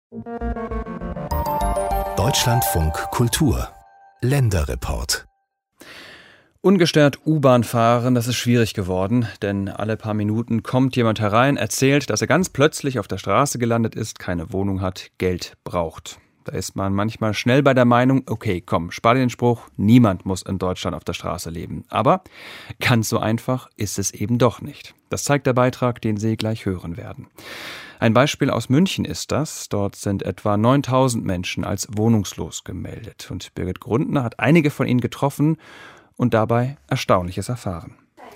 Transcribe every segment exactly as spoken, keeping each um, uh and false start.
Deutschlandfunk Kultur Länderreport. Ungestört U-Bahn fahren, das ist schwierig geworden, denn alle paar Minuten kommt jemand herein, erzählt, dass er ganz plötzlich auf der Straße gelandet ist, keine Wohnung hat, Geld braucht. Da ist man manchmal schnell bei der Meinung, okay, komm, spar dir den Spruch, niemand muss in Deutschland auf der Straße leben. Aber ganz so einfach ist es eben doch nicht. Das zeigt der Beitrag, den Sie gleich hören werden. Ein Beispiel aus München ist das. Dort sind etwa neuntausend Menschen als wohnungslos gemeldet. Und Birgit Grundner hat einige von ihnen getroffen und dabei Erstaunliches erfahren.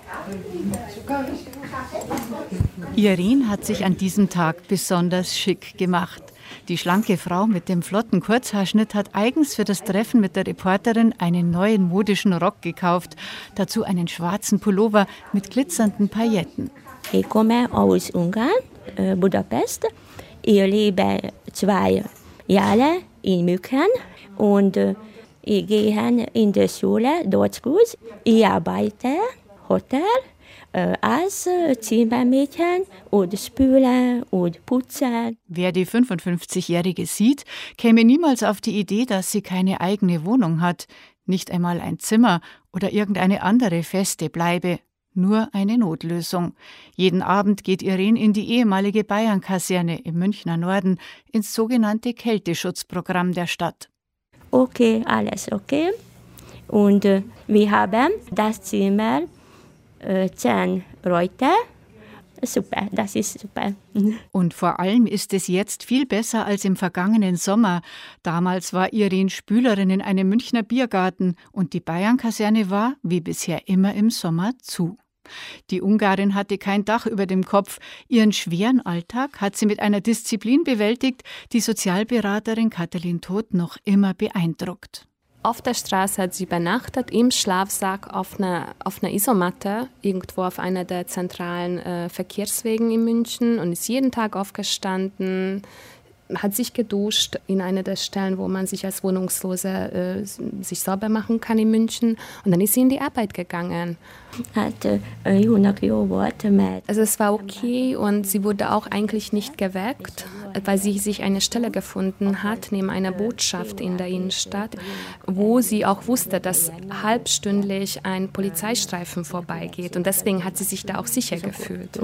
Irene hat sich an diesem Tag besonders schick gemacht. Die schlanke Frau mit dem flotten Kurzhaarschnitt hat eigens für das Treffen mit der Reporterin einen neuen modischen Rock gekauft. Dazu einen schwarzen Pullover mit glitzernden Pailletten. Ich komme aus Ungarn, Budapest. Ich lebe zwei Jahre in München und ich gehe in die Schule dort gut. Ich arbeite Hotel als Zimmermädchen und spüle und putze. Wer die fünfundfünfzigjährige sieht, käme niemals auf die Idee, dass sie keine eigene Wohnung hat. Nicht einmal ein Zimmer oder irgendeine andere feste Bleibe. Nur eine Notlösung. Jeden Abend geht Irene in die ehemalige Bayern-Kaserne im Münchner Norden ins sogenannte Kälteschutzprogramm der Stadt. Okay, alles okay. Und äh, wir haben das Zimmer äh, zehn Leute. Super, das ist super. Und vor allem ist es jetzt viel besser als im vergangenen Sommer. Damals war Irene Spülerin in einem Münchner Biergarten und die Bayern-Kaserne war, wie bisher immer im Sommer, zu. Die Ungarin hatte kein Dach über dem Kopf. Ihren schweren Alltag hat sie mit einer Disziplin bewältigt, die Sozialberaterin Katalin Todt noch immer beeindruckt. Auf der Straße hat sie übernachtet, im Schlafsack auf einer, auf einer Isomatte, irgendwo auf einer der zentralen äh, Verkehrswegen in München und ist jeden Tag aufgestanden, hat sich geduscht in einer der Stellen, wo man sich als Wohnungslose äh, sich sauber machen kann in München. Und dann ist sie in die Arbeit gegangen. Also es war okay und sie wurde auch eigentlich nicht geweckt, weil sie sich eine Stelle gefunden hat, neben einer Botschaft in der Innenstadt, wo sie auch wusste, dass halbstündlich ein Polizeistreifen vorbeigeht. Und deswegen hat sie sich da auch sicher gefühlt.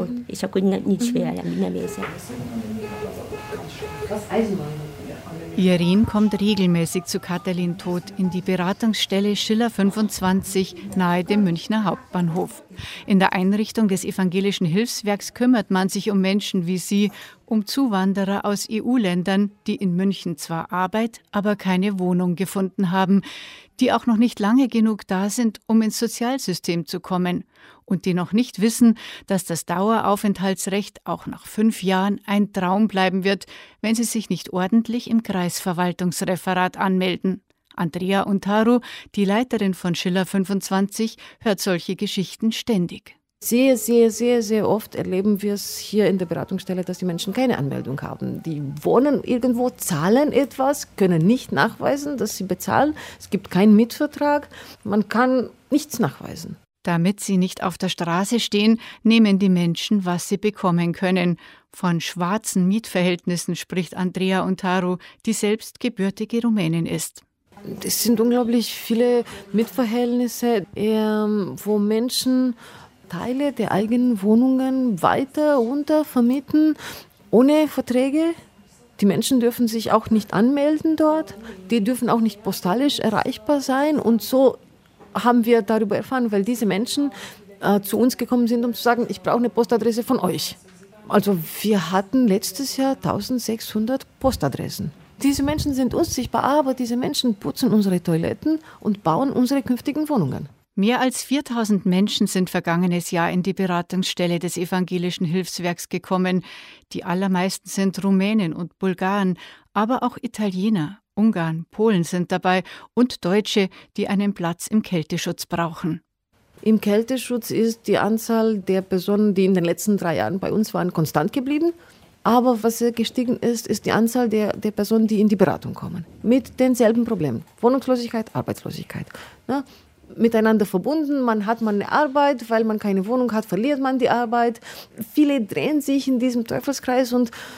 Irene kommt regelmäßig zu Katalin Todt in die Beratungsstelle Schiller fünfundzwanzig nahe dem Münchner Hauptbahnhof. In der Einrichtung des Evangelischen Hilfswerks kümmert man sich um Menschen wie sie, um Zuwanderer aus E U-Ländern, die in München zwar Arbeit, aber keine Wohnung gefunden haben, die auch noch nicht lange genug da sind, um ins Sozialsystem zu kommen und die noch nicht wissen, dass das Daueraufenthaltsrecht auch nach fünf Jahren ein Traum bleiben wird, wenn sie sich nicht ordentlich im Kreisverwaltungsreferat anmelden. Andrea Untaru, die Leiterin von Schiller fünfundzwanzig, hört solche Geschichten ständig. Sehr, sehr, sehr, sehr oft erleben wir es hier in der Beratungsstelle, dass die Menschen keine Anmeldung haben. Die wohnen irgendwo, zahlen etwas, können nicht nachweisen, dass sie bezahlen. Es gibt keinen Mietvertrag, man kann nichts nachweisen. Damit sie nicht auf der Straße stehen, nehmen die Menschen, was sie bekommen können. Von schwarzen Mietverhältnissen spricht Andrea Untaru, die selbst gebürtige Rumänin ist. Es sind unglaublich viele Mietverhältnisse, wo Menschen Teile der eigenen Wohnungen weiter untervermieten, ohne Verträge. Die Menschen dürfen sich auch nicht anmelden dort, die dürfen auch nicht postalisch erreichbar sein. Und so haben wir darüber erfahren, weil diese Menschen äh, zu uns gekommen sind, um zu sagen, ich brauche eine Postadresse von euch. Also wir hatten letztes Jahr eintausendsechshundert Postadressen. Diese Menschen sind unsichtbar, aber diese Menschen putzen unsere Toiletten und bauen unsere künftigen Wohnungen. Mehr als viertausend Menschen sind vergangenes Jahr in die Beratungsstelle des Evangelischen Hilfswerks gekommen. Die allermeisten sind Rumänen und Bulgaren, aber auch Italiener, Ungarn, Polen sind dabei und Deutsche, die einen Platz im Kälteschutz brauchen. Im Kälteschutz ist die Anzahl der Personen, die in den letzten drei Jahren bei uns waren, konstant geblieben. Aber was gestiegen ist, ist die Anzahl der, der Personen, die in die Beratung kommen. Mit denselben Problemen. Wohnungslosigkeit, Arbeitslosigkeit. Ja, miteinander verbunden, man hat man eine Arbeit, weil man keine Wohnung hat, verliert man die Arbeit. Viele drehen sich in diesem Teufelskreis und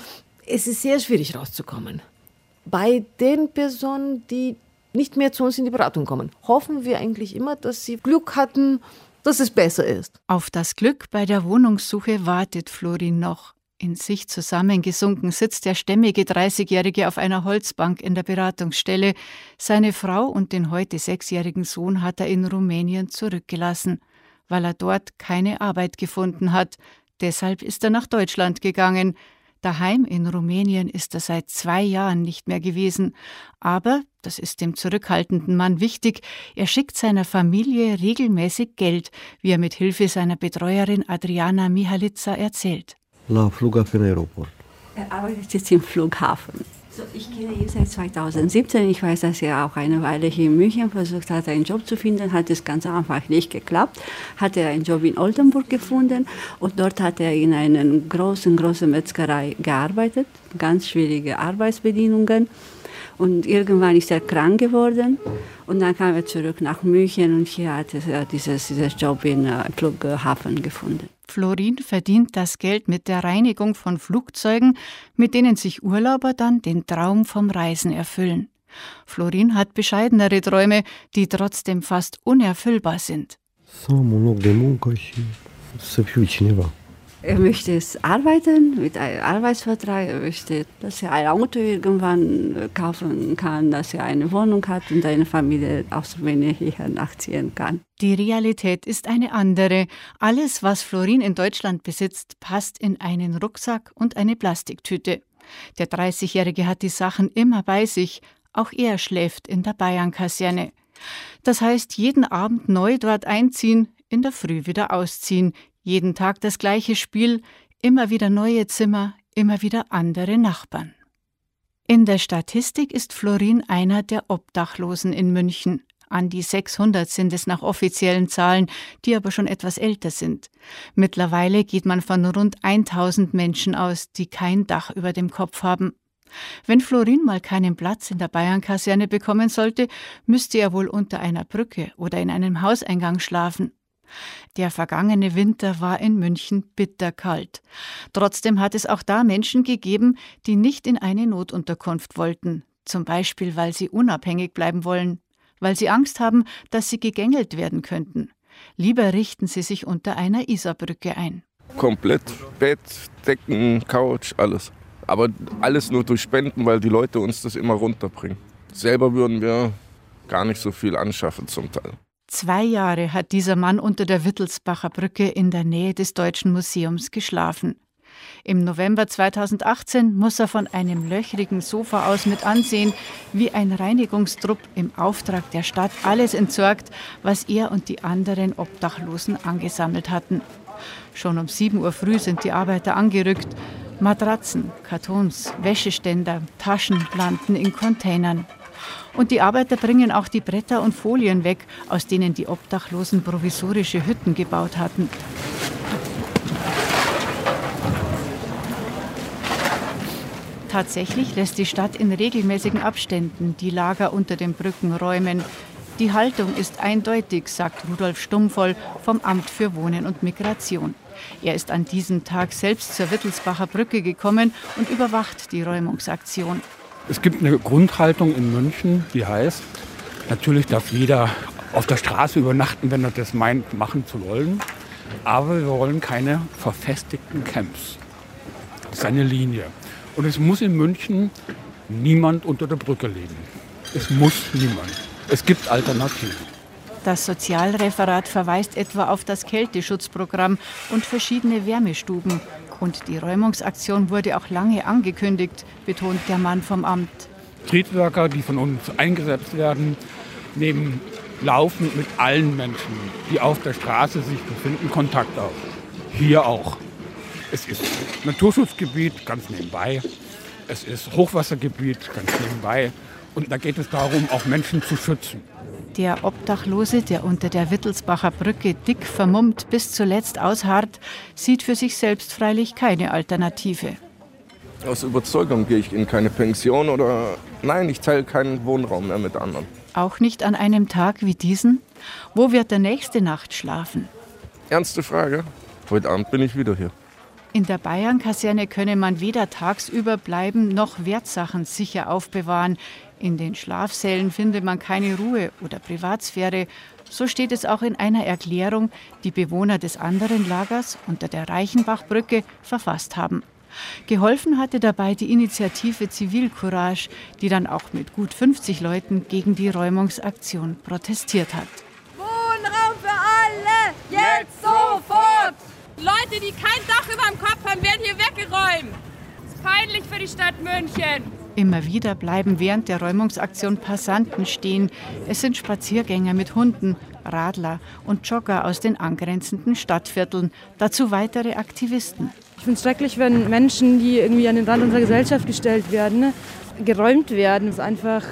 es ist sehr schwierig rauszukommen. Bei den Personen, die nicht mehr zu uns in die Beratung kommen, hoffen wir eigentlich immer, dass sie Glück hatten, dass es besser ist. Auf das Glück bei der Wohnungssuche wartet Florin noch. In sich zusammengesunken sitzt der stämmige dreißigjährige auf einer Holzbank in der Beratungsstelle. Seine Frau und den heute sechsjährigen Sohn hat er in Rumänien zurückgelassen, weil er dort keine Arbeit gefunden hat. Deshalb ist er nach Deutschland gegangen. Daheim in Rumänien ist er seit zwei Jahren nicht mehr gewesen. Aber, das ist dem zurückhaltenden Mann wichtig, er schickt seiner Familie regelmäßig Geld, wie er mit Hilfe seiner Betreuerin Adriana Mihalica erzählt. La Flughafen Aeroport. Er arbeitet jetzt im Flughafen. So, ich kenne ihn seit zweitausendsiebzehn. Ich weiß, dass er auch eine Weile hier in München versucht hat, einen Job zu finden. Hat es ganz einfach nicht geklappt. Hat er einen Job in Oldenburg gefunden und dort hat er in einer großen, großen Metzgerei gearbeitet. Ganz schwierige Arbeitsbedingungen. Und irgendwann ist er krank geworden und dann kam er zurück nach München und hier hat er dieses, dieses Job im Flughafen gefunden. Florin verdient das Geld mit der Reinigung von Flugzeugen, mit denen sich Urlauber dann den Traum vom Reisen erfüllen. Florin hat bescheidenere Träume, die trotzdem fast unerfüllbar sind. Er möchte es arbeiten mit einem Arbeitsvertrag. Er möchte, dass er ein Auto irgendwann kaufen kann, dass er eine Wohnung hat und eine Familie aus Rumänien hierher nachziehen kann. Die Realität ist eine andere. Alles, was Florin in Deutschland besitzt, passt in einen Rucksack und eine Plastiktüte. Der dreißigjährige hat die Sachen immer bei sich. Auch er schläft in der Bayern-Kaserne. Das heißt, jeden Abend neu dort einziehen, in der Früh wieder ausziehen. Jeden Tag das gleiche Spiel, immer wieder neue Zimmer, immer wieder andere Nachbarn. In der Statistik ist Florin einer der Obdachlosen in München. An die sechshundert sind es nach offiziellen Zahlen, die aber schon etwas älter sind. Mittlerweile geht man von rund tausend Menschen aus, die kein Dach über dem Kopf haben. Wenn Florin mal keinen Platz in der Bayern-Kaserne bekommen sollte, müsste er wohl unter einer Brücke oder in einem Hauseingang schlafen. Der vergangene Winter war in München bitterkalt. Trotzdem hat es auch da Menschen gegeben, die nicht in eine Notunterkunft wollten. Zum Beispiel, weil sie unabhängig bleiben wollen. Weil sie Angst haben, dass sie gegängelt werden könnten. Lieber richten sie sich unter einer Isarbrücke ein. Komplett. Bett, Decken, Couch, alles. Aber alles nur durch Spenden, weil die Leute uns das immer runterbringen. Selber würden wir gar nicht so viel anschaffen zum Teil. Zwei Jahre hat dieser Mann unter der Wittelsbacher Brücke in der Nähe des Deutschen Museums geschlafen. Im November zweitausendachtzehn muss er von einem löchrigen Sofa aus mit ansehen, wie ein Reinigungstrupp im Auftrag der Stadt alles entsorgt, was er und die anderen Obdachlosen angesammelt hatten. Schon um sieben Uhr früh sind die Arbeiter angerückt. Matratzen, Kartons, Wäscheständer, Taschen landen in Containern. Und die Arbeiter bringen auch die Bretter und Folien weg, aus denen die Obdachlosen provisorische Hütten gebaut hatten. Tatsächlich lässt die Stadt in regelmäßigen Abständen die Lager unter den Brücken räumen. Die Haltung ist eindeutig, sagt Rudolf Stummvoll vom Amt für Wohnen und Migration. Er ist an diesem Tag selbst zur Wittelsbacher Brücke gekommen und überwacht die Räumungsaktion. Es gibt eine Grundhaltung in München, die heißt, natürlich darf jeder auf der Straße übernachten, wenn er das meint, machen zu wollen. Aber wir wollen keine verfestigten Camps. Das ist eine Linie. Und es muss in München niemand unter der Brücke leben. Es muss niemand. Es gibt Alternativen. Das Sozialreferat verweist etwa auf das Kälteschutzprogramm und verschiedene Wärmestuben. Und die Räumungsaktion wurde auch lange angekündigt, betont der Mann vom Amt. Streetworker, die von uns eingesetzt werden, nehmen laufend mit allen Menschen, die auf der Straße sich befinden, Kontakt auf. Hier auch. Es ist Naturschutzgebiet, ganz nebenbei. Es ist Hochwassergebiet, ganz nebenbei. Und da geht es darum, auch Menschen zu schützen. Der Obdachlose, der unter der Wittelsbacher Brücke dick vermummt bis zuletzt ausharrt, sieht für sich selbst freilich keine Alternative. Aus Überzeugung gehe ich in keine Pension oder nein, ich teile keinen Wohnraum mehr mit anderen. Auch nicht an einem Tag wie diesen? Wo wird er nächste Nacht schlafen? Ernste Frage. Heute Abend bin ich wieder hier. In der Bayernkaserne könne man weder tagsüber bleiben noch Wertsachen sicher aufbewahren. In den Schlafsälen finde man keine Ruhe oder Privatsphäre. So steht es auch in einer Erklärung, die Bewohner des anderen Lagers unter der Reichenbachbrücke verfasst haben. Geholfen hatte dabei die Initiative Zivilcourage, die dann auch mit gut fünfzig Leuten gegen die Räumungsaktion protestiert hat. Wohnraum für alle! Jetzt sofort! Leute, die kein Dach über dem Kopf haben, werden hier weggeräumt. Das ist peinlich für die Stadt München. Immer wieder bleiben während der Räumungsaktion Passanten stehen. Es sind Spaziergänger mit Hunden, Radler und Jogger aus den angrenzenden Stadtvierteln. Dazu weitere Aktivisten. Ich finde es schrecklich, wenn Menschen, die irgendwie an den Rand unserer Gesellschaft gestellt werden, geräumt werden. Das ist einfach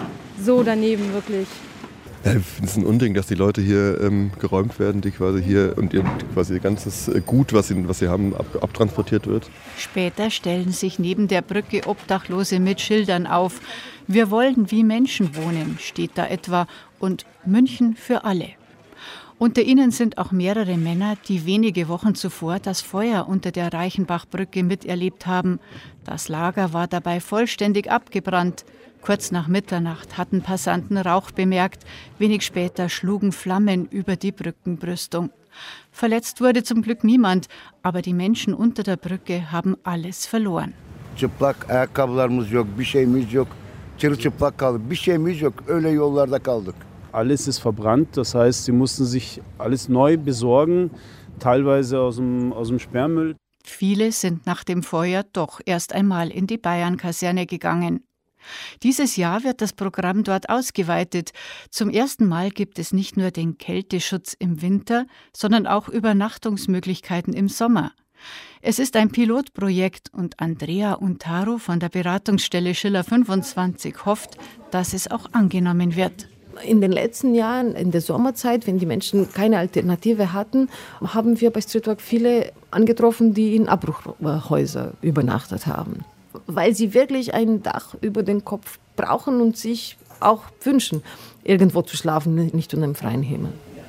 so daneben, wirklich. Ja, ich finde es ein Unding, dass die Leute hier ähm, geräumt werden, die quasi hier und ihr quasi ihr ganzes Gut, was sie, was sie haben, ab, abtransportiert wird. Später stellen sich neben der Brücke Obdachlose mit Schildern auf. Wir wollen wie Menschen wohnen, steht da etwa, und München für alle. Unter ihnen sind auch mehrere Männer, die wenige Wochen zuvor das Feuer unter der Reichenbachbrücke miterlebt haben. Das Lager war dabei vollständig abgebrannt. Kurz nach Mitternacht hatten Passanten Rauch bemerkt. Wenig später schlugen Flammen über die Brückenbrüstung. Verletzt wurde zum Glück niemand, aber die Menschen unter der Brücke haben alles verloren. Çıplak ayakkabılarımız yok, bir şeyimiz yok. Çırılçıplak kaldık, bir şeyimiz yok. Öyle yollarda kaldık. Alles ist verbrannt, das heißt, sie mussten sich alles neu besorgen, teilweise aus dem, aus dem Sperrmüll. Viele sind nach dem Feuer doch erst einmal in die Bayernkaserne gegangen. Dieses Jahr wird das Programm dort ausgeweitet. Zum ersten Mal gibt es nicht nur den Kälteschutz im Winter, sondern auch Übernachtungsmöglichkeiten im Sommer. Es ist ein Pilotprojekt und Andrea Untaro von der Beratungsstelle Schiller fünfundzwanzig hofft, dass es auch angenommen wird. In den letzten Jahren, in der Sommerzeit, wenn die Menschen keine Alternative hatten, haben wir bei Streetwork viele angetroffen, die in Abbruchhäusern übernachtet haben. Weil sie wirklich ein Dach über den Kopf brauchen und sich auch wünschen, irgendwo zu schlafen, nicht unter dem freien Himmel.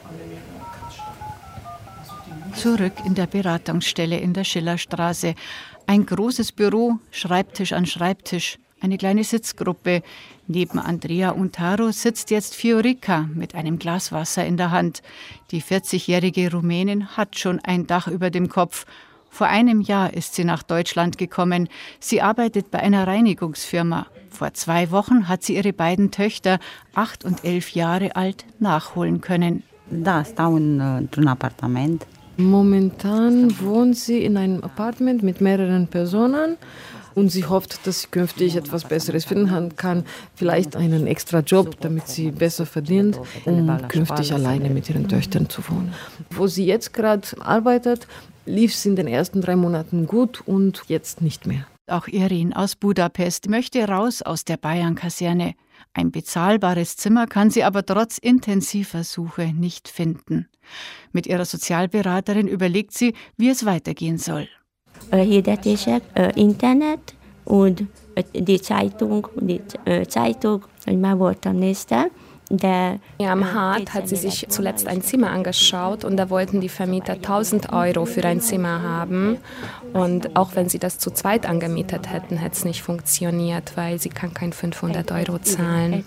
Zurück in der Beratungsstelle in der Schillerstraße. Ein großes Büro, Schreibtisch an Schreibtisch, eine kleine Sitzgruppe. Neben Andrea Untaro sitzt jetzt Fiorica mit einem Glas Wasser in der Hand. Die vierzigjährige Rumänin hat schon ein Dach über dem Kopf. Vor einem Jahr ist sie nach Deutschland gekommen. Sie arbeitet bei einer Reinigungsfirma. Vor zwei Wochen hat sie ihre beiden Töchter, acht und elf Jahre alt, nachholen können. Da, stau în, într-un apartament. Momentan wohnt sie in einem Apartment mit mehreren Personen und sie hofft, dass sie künftig etwas Besseres finden kann, vielleicht einen extra Job, damit sie besser verdient, um künftig alleine mit ihren Töchtern zu wohnen. Wo sie jetzt gerade arbeitet, lief es in den ersten drei Monaten gut und jetzt nicht mehr. Auch Irene aus Budapest möchte raus aus der Bayernkaserne. Ein bezahlbares Zimmer kann sie aber trotz intensiver Suche nicht finden. Mit ihrer Sozialberaterin überlegt sie, wie es weitergehen soll. Hirdetések, Internet und die Zeitung, die Zeitung, ich mal voltam nézte. Ja, am Hart hat sie sich zuletzt ein Zimmer angeschaut und da wollten die Vermieter tausend Euro für ein Zimmer haben. Und auch wenn sie das zu zweit angemietet hätten, hätte es nicht funktioniert, weil sie kann kein fünfhundert Euro zahlen.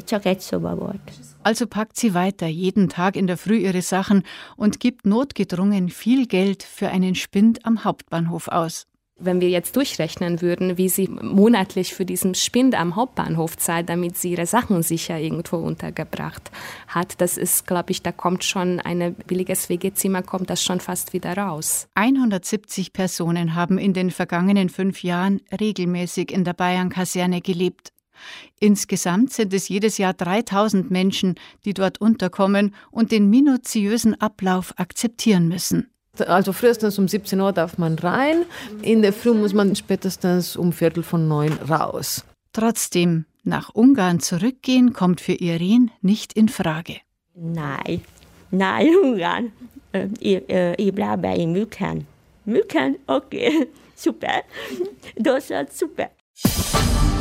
Also packt sie weiter jeden Tag in der Früh ihre Sachen und gibt notgedrungen viel Geld für einen Spind am Hauptbahnhof aus. Wenn wir jetzt durchrechnen würden, wie sie monatlich für diesen Spind am Hauptbahnhof zahlt, damit sie ihre Sachen sicher irgendwo untergebracht hat, das ist, glaube ich, da kommt schon ein billiges W G-Zimmer, kommt das schon fast wieder raus. hundertsiebzig Personen haben in den vergangenen fünf Jahren regelmäßig in der Bayernkaserne gelebt. Insgesamt sind es jedes Jahr dreitausend Menschen, die dort unterkommen und den minutiösen Ablauf akzeptieren müssen. Also frühestens um siebzehn Uhr darf man rein, in der Früh muss man spätestens um Viertel von neun raus. Trotzdem, nach Ungarn zurückgehen kommt für Irene nicht in Frage. Nein, nein, Ungarn. Ich, ich bleibe in München. München, okay, super. Das ist super.